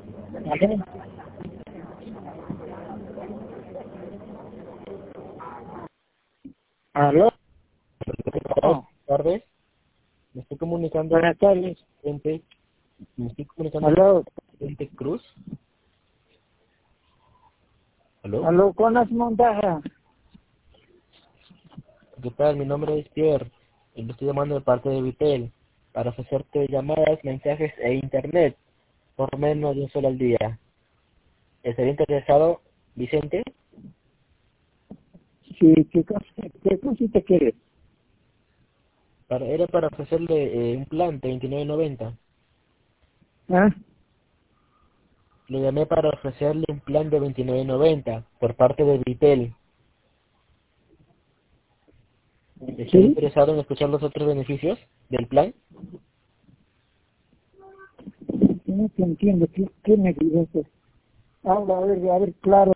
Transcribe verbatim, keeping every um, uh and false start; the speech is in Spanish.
¿Vale? ¿Aló? Buenas Oh, tardes. Me estoy comunicando buenas tardes. con presidente, me estoy comunicando con ¿Aló? el presidente Cruz. ¿Aló? ¿Aló? ¿Con las montajas? ¿Qué tal? Mi nombre es Pierre y lo estoy llamando de parte de Vitel para ofrecerte llamadas, mensajes e internet por menos de un solo al día. ¿Estaría interesado, Vicente? Sí, ¿qué, cosa, ¿qué cosita quieres? Para, era para ofrecerle eh, un plan de veintinueve noventa. ¿Ah? Lo llamé para ofrecerle un plan de veintinueve noventa por parte de Vitel. ¿Estaría ¿Sí? interesado en escuchar los otros beneficios del plan? No te entiendo. ¿Qué, qué me dices? Habla, a ver, a ver, claro.